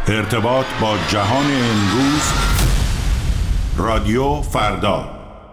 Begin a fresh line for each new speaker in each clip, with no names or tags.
ارتباط با جهان امروز، رادیو فردا.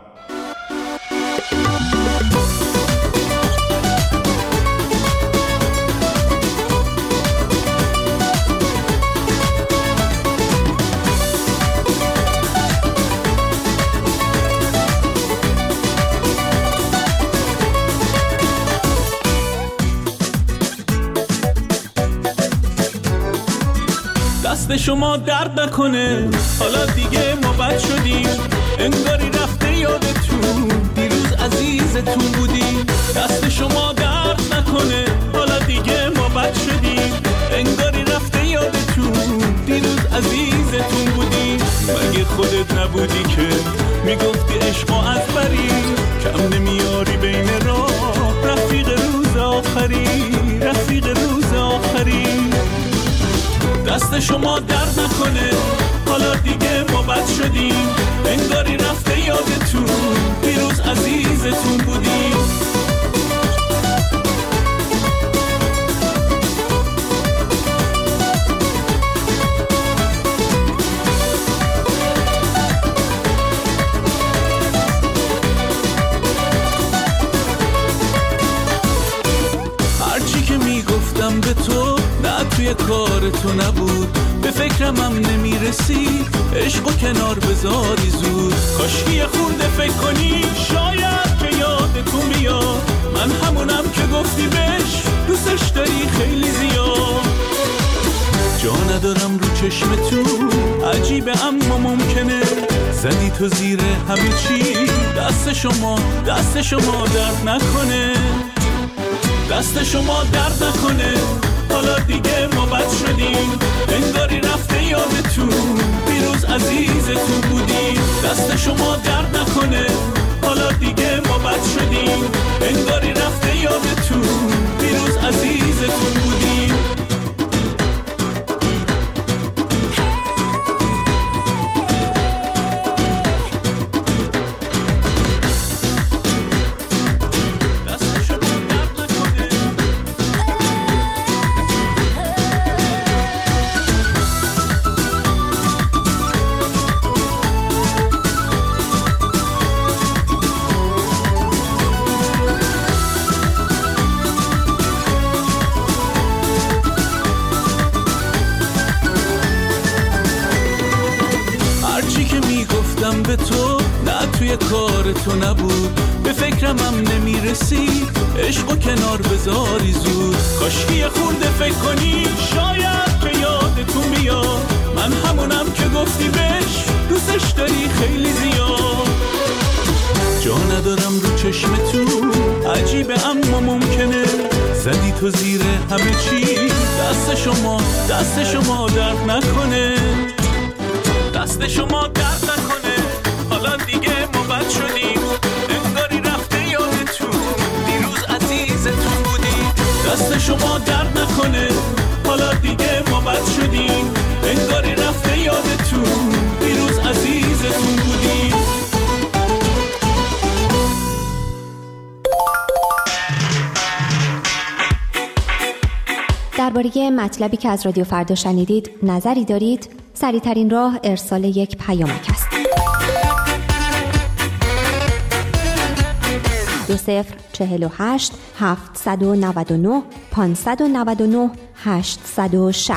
دست شما درد نکنه، حالا دیگه ما بد شدیم، انگاری رفته یادتون دیروز عزیزتون بودیم. دست شما درد نکنه، حالا دیگه ما بد شدیم، انگاری رفته یادتون دیروز عزیزتون بودیم. مگه خودت نبودی که میگفتی عشق از بری، کم نمیاری بین راه، رفیق روز آخری، رفیق روز آخری. دست شما درد نکنه، حالا دیگه ما بد شدیم، انگاری رفته یادتون دیروز عزیزتون بودیم. هرچی که میگفتم به تو نه توی کار تو نبود، به فکرم هم نمیرسی عشقو کنار بذاری زود. کاشکی یه خورده فکر کنی، شاید که یادتون بیاد من همونم که گفتی بهش دوستش داری خیلی زیاد. جا ندارم رو چشمتون، عجیبه اما ممکنه زدی تو زیر همه چی. دست شما درد نکنه، دست شما درد نکنه، حالا دیگه ما بد شدیم، انگاری رفته یادتون دیروز عزیزتون بودیم. دست شما درد نکنه، حالا دیگه ما بد شدیم، انگاری رفته یادتون دیروز عزیزتون بودیم. به تو نه توی کار تو نبود، به فکرم هم نمیرسی عشقو کنار بذاری زود. کاشکی یه خورده فکر کنی، شاید که یادتون بیاد من همونم که گفتی بهش دوستش داری خیلی زیاد. جا ندارم رو چشمتون، عجیبه اما ممکنه زدی تو زیر همه چی. دست شما درد نکنه، دست شما درد نکنه، حالا دیگه ما بد شدیم، انگاری رفته یادتون دیروز عزیزتون بودیم. دست شما درد نکنه، حالا دیگه ما بد شدیم، انگاری رفته یادتون دیروز عزیزتون بودیم.
درباره مطلبی که از رادیو فردا شنیدید نظری دارید؟ سریع‌ترین راه ارسال یک پیامک است. 2048 799 599 860.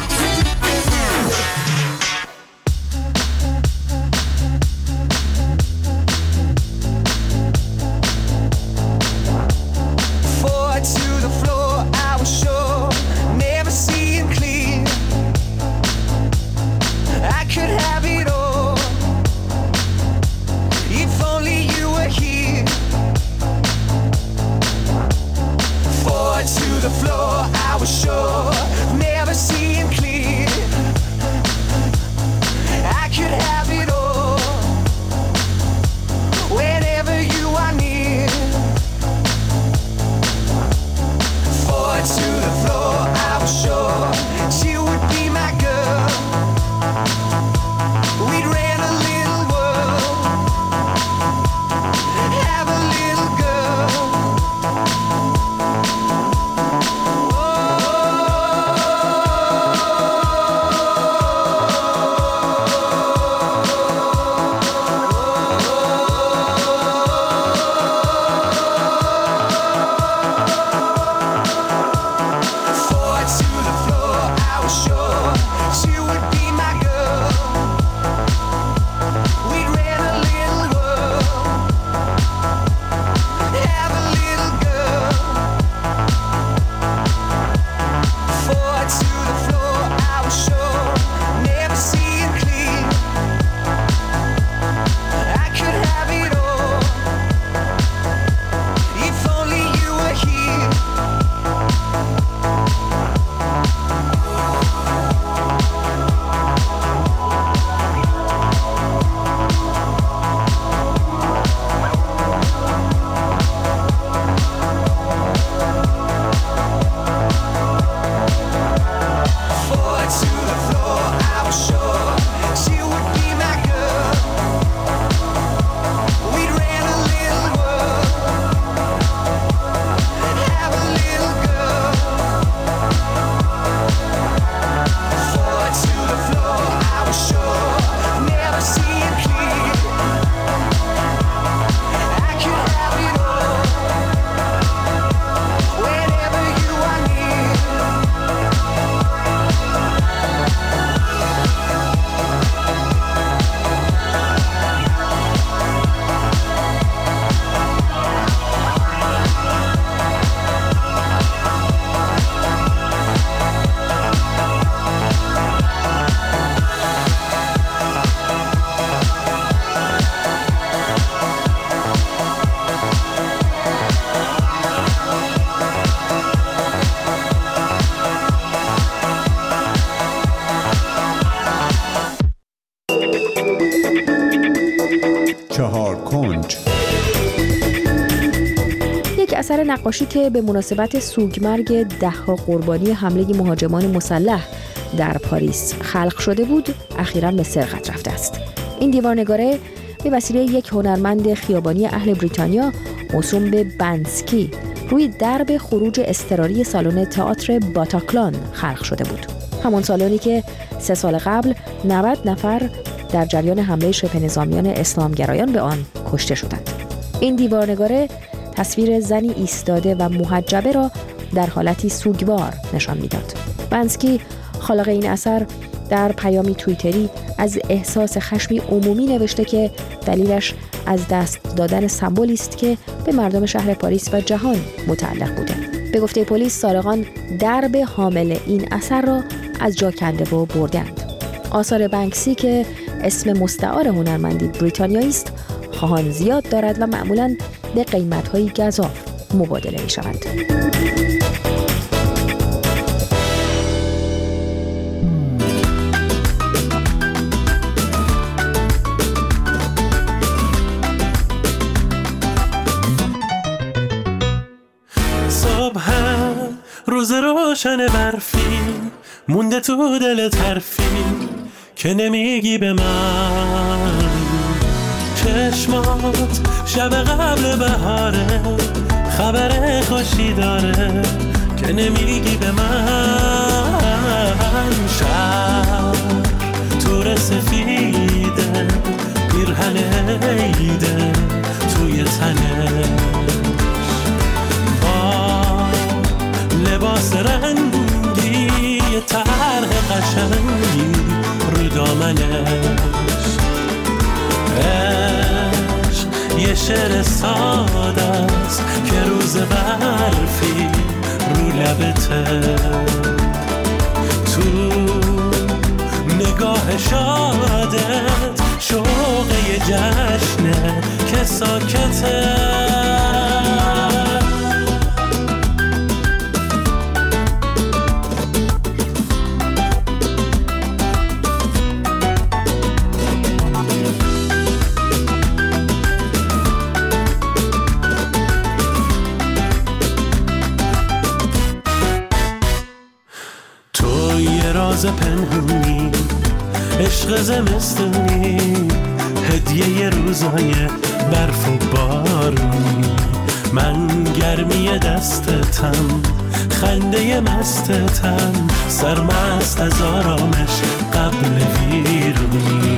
کنج.
یک اثر نقاشی که به مناسبت سوگمرگ 10 قربانی حمله مهاجمان مسلح در پاریس خلق شده بود، اخیراً به سرقت رفته است. این دیوارنگاره به وسیله یک هنرمند خیابانی اهل بریتانیا موسوم به بنسکی روی درب خروج اضطراری سالن تئاتر باتاکلان خلق شده بود. همون سالنی که 3 سال قبل 90 نفر در جریان حمله شبه نظامیان اسلامگرایان به آن کشته شدند. این دیوارنگاره تصویر زنی ایستاده و محجبه را در حالتی سوگوار نشان میداد. بنسکی خالق این اثر در پیامی توییتری از احساس خشمی عمومی نوشته که دلیلش از دست دادن سمبولی است که به مردم شهر پاریس و جهان متعلق بوده. به گفته پلیس سارقان درب حامل این اثر را از جا کنده و بردند. آثار بنکسی که اسم مستعار هنرمندی بریتانیایی است، خواهان زیاد دارد و معمولاً به قیمت‌های گزاف مبادله می‌شوند.
روز روشن برفی مونده تو دلت حرفی که نمیگی به من. چشمات شب قبل بهاره خبر خوشی داره که نمیگی به من. شب تور سفیده پیرهن عیده توی تنه لباس رنگی طرح قشنگی رو دامنش. عشق یه شعر ساده است که روز برفی رو لبته. تو نگاه شادت شوق یه جشنه که ساکته. پنهونی عشق زمستونی هدیه روزای برف و بارونی. من گرمی دستتم خنده مستتم سرمست از آرامش قبل ویرونی.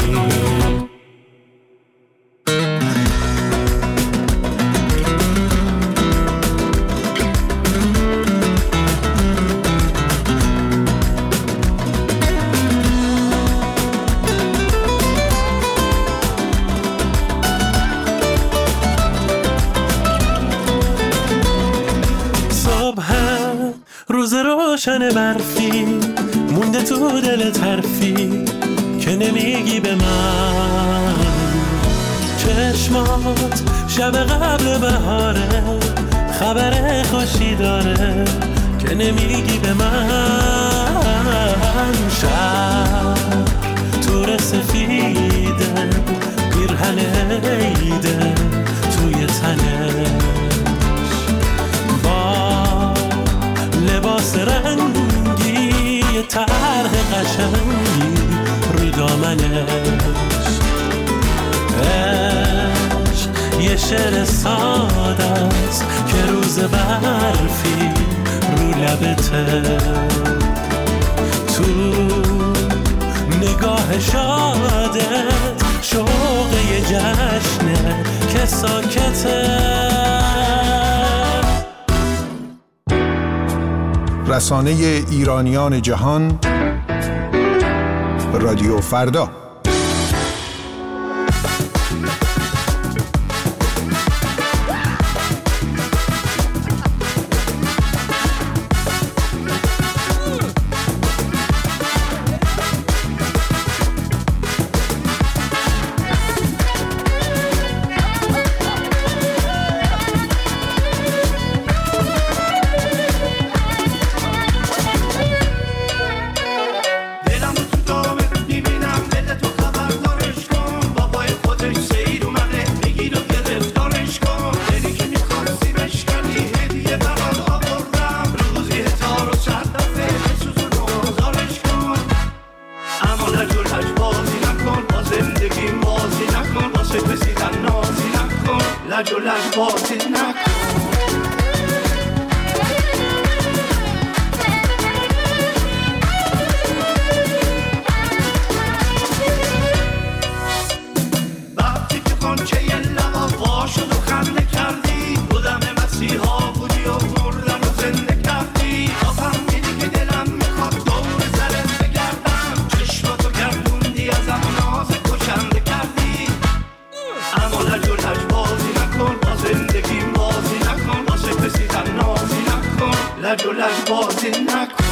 روز روشن برفی مونده تو دلت حرفی که نمیگی به من. چشمات شب قبل بهاره خبر خوشی داره که نمیگی به من. شب تور سفیده پیرهن عیده توی تنه لباس رنگی طرح قشنگی رو دامنش. عشق یه شعر ساده است که روز برفی رو لبته. تو نگاه شادت شوق یه جشنه که ساکته.
رسانه ایرانیان جهان رادیو فردا.
دلم تو لج و لج بازی نکن. وقتی که خونچه یه لبا وا شد و خنده کردی، بودم مسیحا بودی و مردن و زنده کردی. آفم دیدی که دلم میخواد دور سرت بگردم، چشماتو گردوندی ازم و ناز کشنده کردی. اما لج و لج بازی نکن، با زندگیم بازی نکن، واسه کسی تنازی نکن، لج و لج بازی نکن.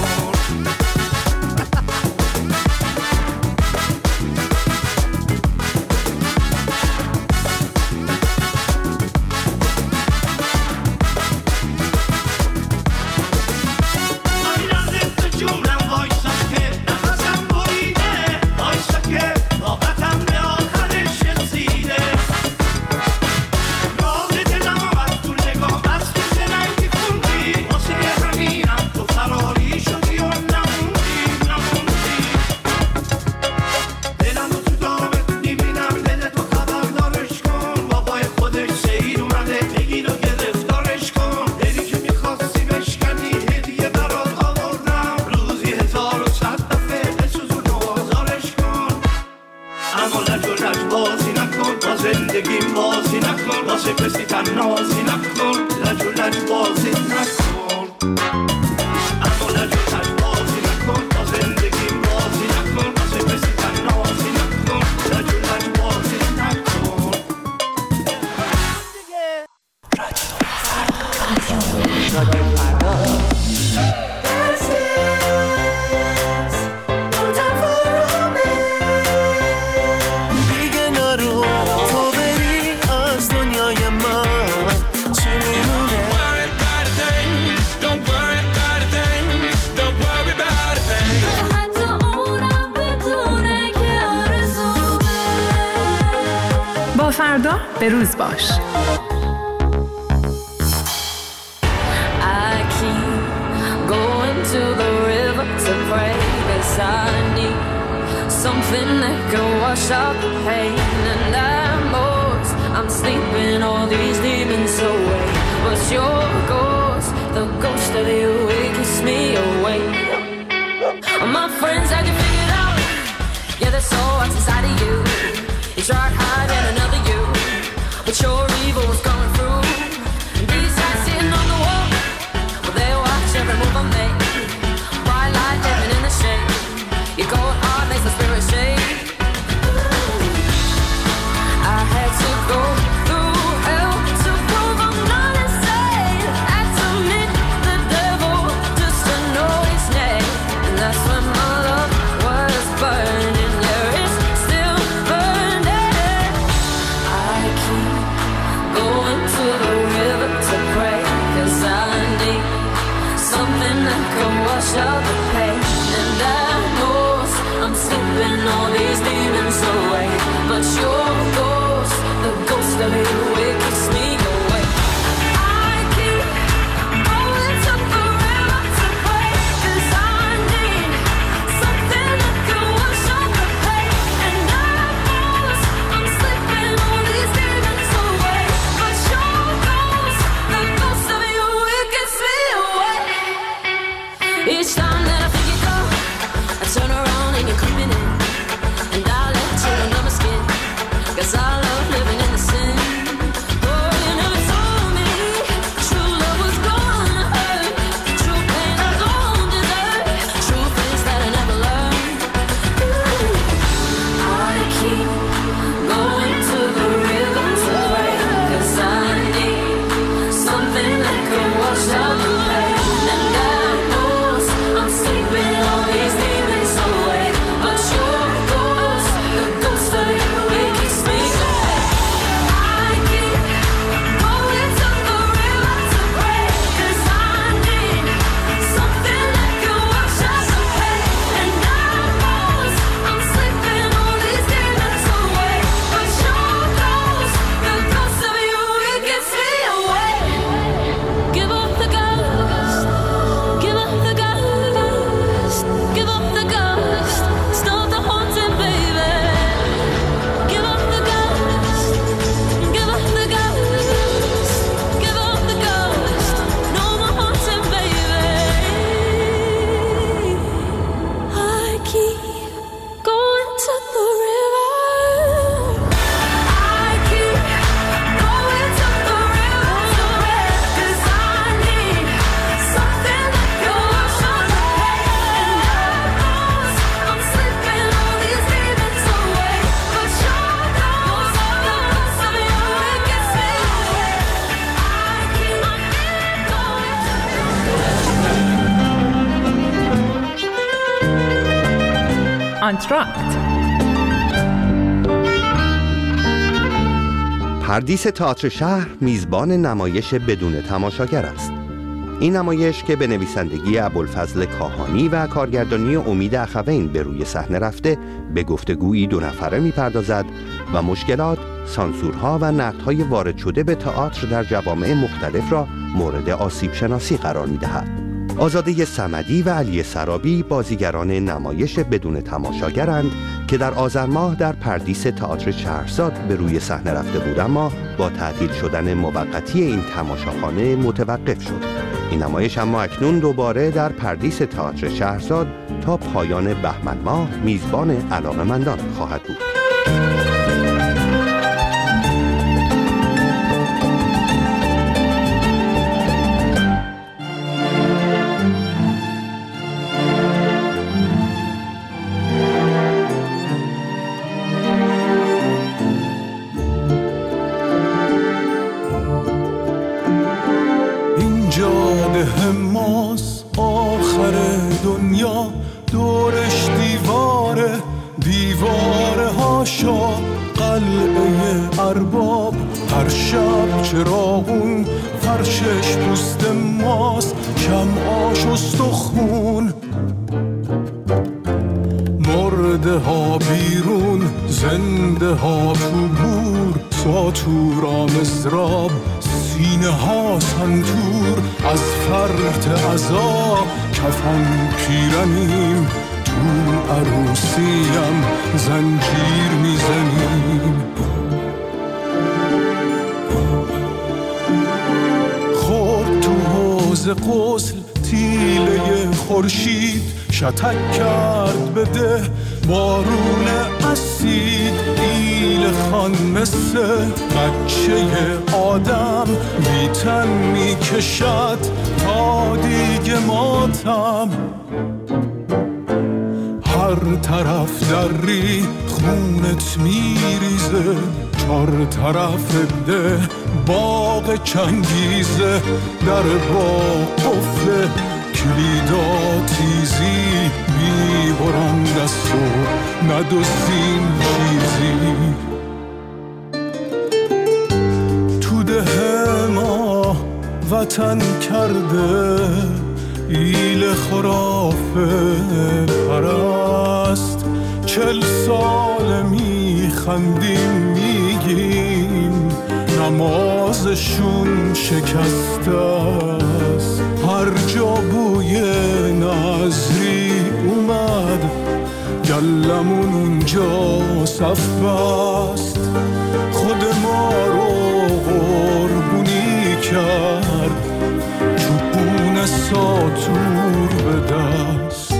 زندگیم بازی نکن، واسه کسی تنازی نکن، لج و لج بازی نکن. اما لج و لج بازی نکن، با زندگیم بازی نکن، واسه کسی تنازی نکن، لج و لج بازی نکن. رادیو فردا.
فردا به روز باش.
My friends had you figured out. Yeah, they saw what's inside of you. You tried hiding another you, but your evil was coming through. These guys sitting on the wall, well, they watch every move I make. Bright light living in the shade. Your cold heart makes the spirit shake. I had to go through hell to prove I'm not insane. Had to meet the devil just to know his name. And that's when my love
آنتراکت.
پردیس تئاتر شهر میزبان نمایش بدون تماشاگر است. این نمایش که به نویسندگی ابوالفضل کاهانی و کارگردانی امید اخوین به روی صحنه رفته، به گفتگویی دو نفره میپردازد و مشکلات، سانسورها و نقدهای وارد شده به تئاتر در جوامع مختلف را مورد آسیب شناسی قرار میدهد. آزاده صمدی و علی سرابی بازیگران نمایش بدون تماشاگرند که در آذر ماه در پردیس تئاتر شهرزاد به روی صحنه رفته بود، اما با تعطیل شدن موقتی این تماشاخانه متوقف شد. این نمایش اما اکنون دوباره در پردیس تئاتر شهرزاد تا پایان بهمن ماه میزبان علاقه‌مندان خواهد بود.
هر شب چراغون فرشش پوست ماست، شمعاش استخون، مرده ها بیرون، زنده ها تو گور، ساتورا مزراب، سینه ها سنتور، از فرط عذاب کفن پیرنیم، تو عروسیم زنجیر میزنیم. غسل تیله خورشید شتک کرد به ده، بارون اسید ایل خان مثل بچه آدم بیتن میکشد تا دیگه ماتم. هر طرف دری خونت میریزه، چار طرف ده باغ چنگیزه، در باغ قفل کلیدا تیزی میبرن دست و ندوستین چیزی. تو ده ما وطن کرده ایل خرافه پرست، 40 سال میخندیم میگیم نمازشون شکسته است. هر جا بوی نظری اومد گلمون اونجا صف بست، خود ما رو قربونی کرد چوبون ساتور به دست.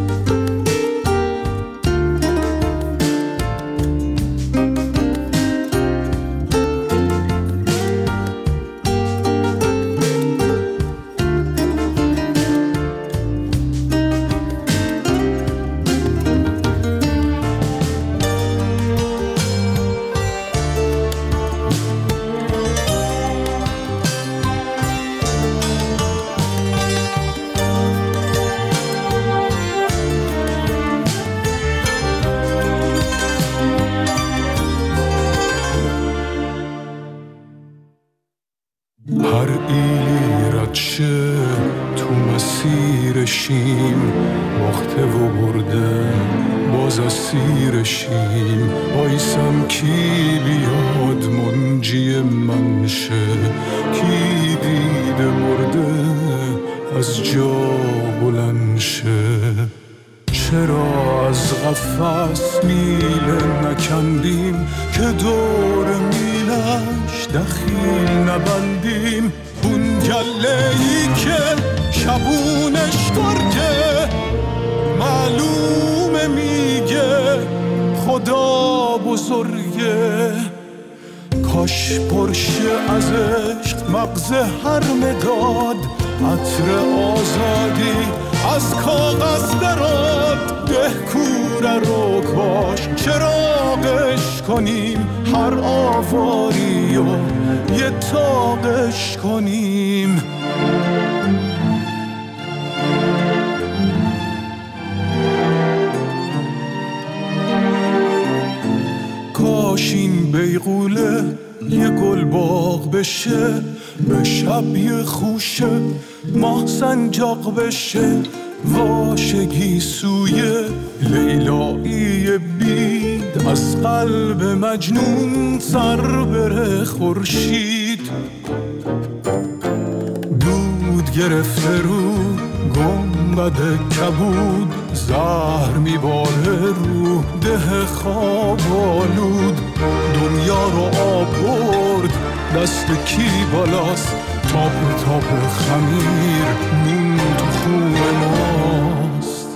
هر ایلی ردشه تو مسیرشیم، باخته و برده باز اسیرشیم. بایسم کی بیاد منجی من شه، کی دیده مرده از جا بلند شه. چرا از قفس میله نکندیم که دور میلش دخیل نبندیم؟ اون گله‌ای که شبونش گرگه معلومه میگه خدا بزرگه. کاش پرشه از عشق مغز هر مداد، عطر آزادی از کاغذ دراد. دهکوره رو کاش چراغش کنیم، هر آواری و یه تاقش کنیم.
بیغوله یه گل باغ بشه، به شب یه خوشه ماه سنجاق بشه، واشگی سوی لیلایی بید، از قلب مجنون سر بره خورشید. دود گرفته رو گنبد کبود، زهر میباره رو ده خواب آلود، دنیا رو آب برد دست کی بالاست، تاپ تاپ خمیر نون تو خون ماست.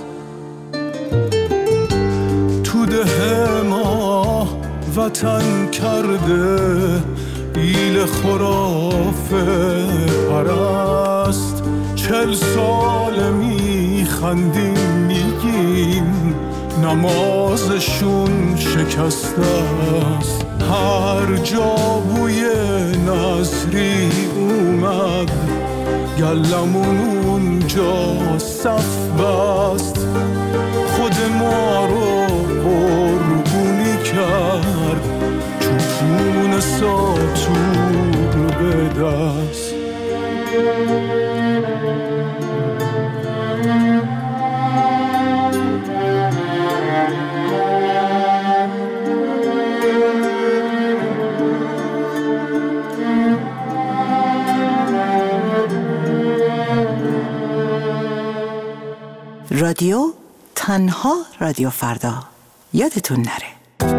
تو ده ما وطن کرده ایل خرافه پرست، 40 سال میخندیم میگیم نمازشون شکسته است. هر جا بوی نظری اومد گلمون اونجا صف بست، خود ما رو قربونی کرد چوپون ساتور به دست.
رادیو تنها رادیو فردا، یادتون نره.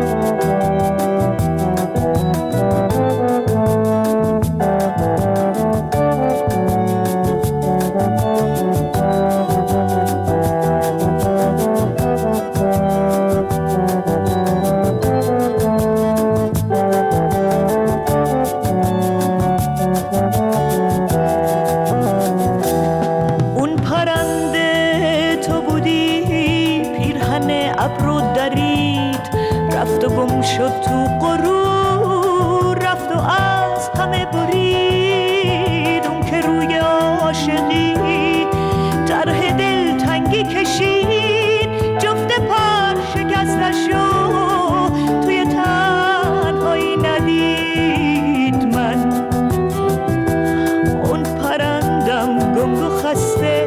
شد تو غرور رفت و از همه برید، اون که روی عاشقی طرح دل تنگی کشید، جفت پر شکستش و توی تنهایی ندید من. اون پرندم گنگ و خسته،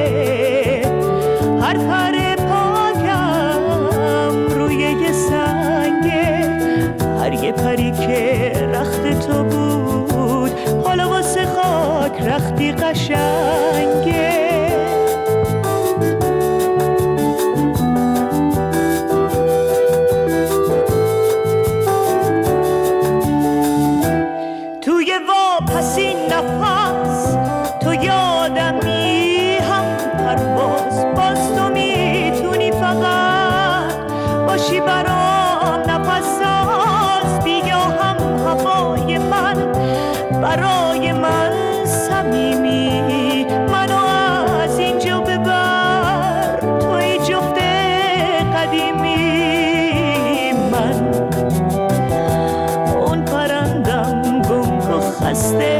هر پر پاکم روی یه سنگه، هر یه پری که رخت تو بود حالا واسه خاک رختی قشنگه. توی واپسی نفس تو یادمی هم پرواز، باز تو میتونی فقط باشی برام نفس ساز، بیا هم هوای من برای من صمیمی، منو از اینجا ببر توی جفت قدیمی من. اون پرندم گنگ و خسته،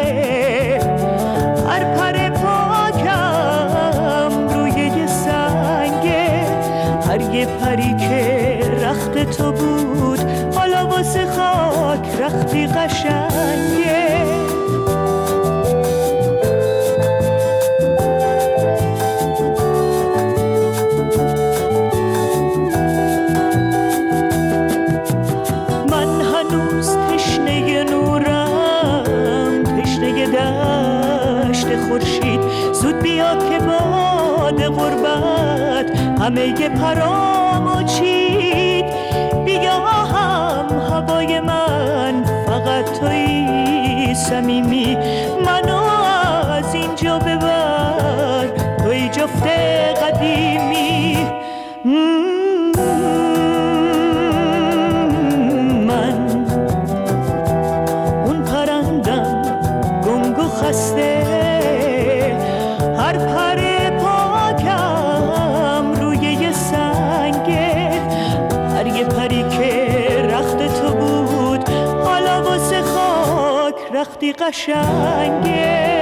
هر پر پاکم روی یه سنگه، هر یه پری که رخت تو بود حالا واسه خاک رختی قشنگه. من هنوز تشنه نورم، تشنه دشت خورشید، زود بیا که باد غربت همه ی پرامو چید، بیا هم هوای من فقط توی صمیمی، منو از اینجا ببر توی جفت قدیمی من. اون پرندم گنگ و خسته، هر پر پاکم روی یه سنگه، هر یه پری که رخت تو بود حالا واسه خاک رختی قشنگه.